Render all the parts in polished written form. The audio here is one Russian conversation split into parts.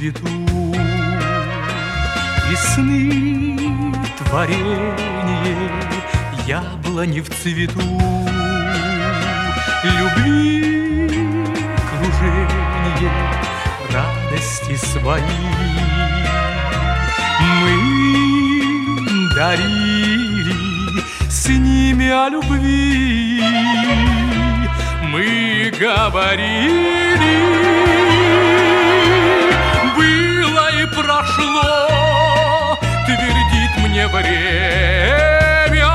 цвету, весны творение, яблони в цвету, любви кружение, радости свои мы дарили, с ними о любви мы говорили. Было и прошло, твердит мне время,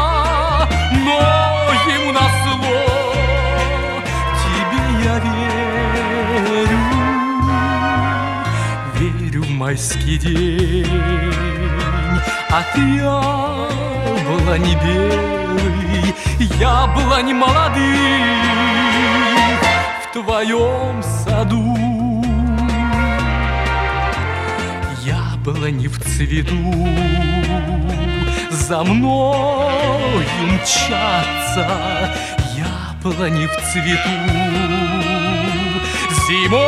но ему назло тебе я верю в майский день. От яблони белый, яблонь молодых в твоем саду. Яблони в цвету за мною мчатся, яблони в цвету зимой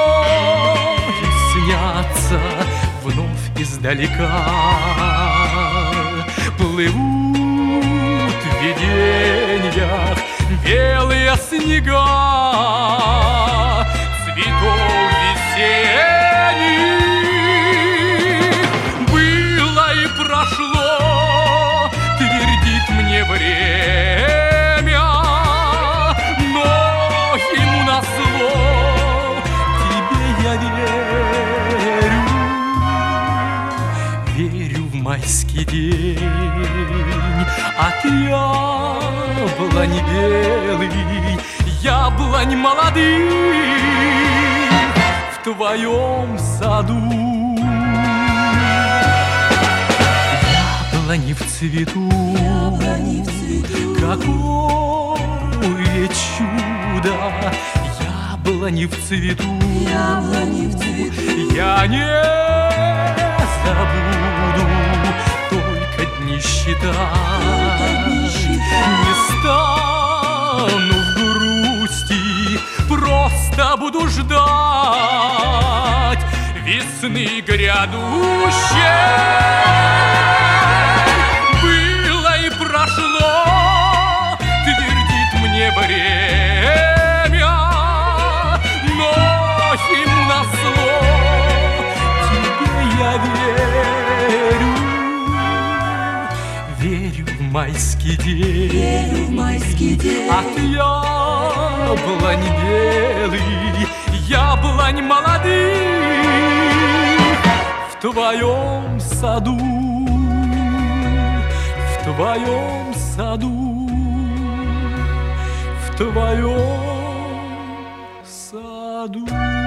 снятся вновь издалека. Плывут в видениях белые снега цветов весенних. Было и прошло, твердит мне время, но ему назло тебе я верю в майский день. От яблони белый, яблонь молодых в твоем саду. Яблони в цвету, какое чудо! Яблони в цвету, я не забуду, только дни считать. Не стану в грусти, просто буду ждать весны грядущей. Было и прошло, твердит мне время, но ему назло тебе я верю в майский день. Верю в майский день. От яблонь белый, яблонь молодых в твоем саду, в твоем саду, в твоем саду.